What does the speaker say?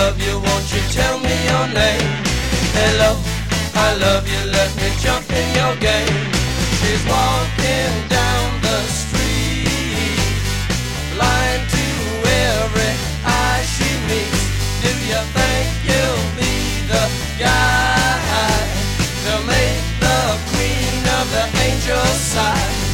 love you, won't you tell me your name? Hello, I love you, let me jump in your game. She's walking down the street, blind to every eye she meets. Do you think you'll be the guy to make the queen of the angels sigh?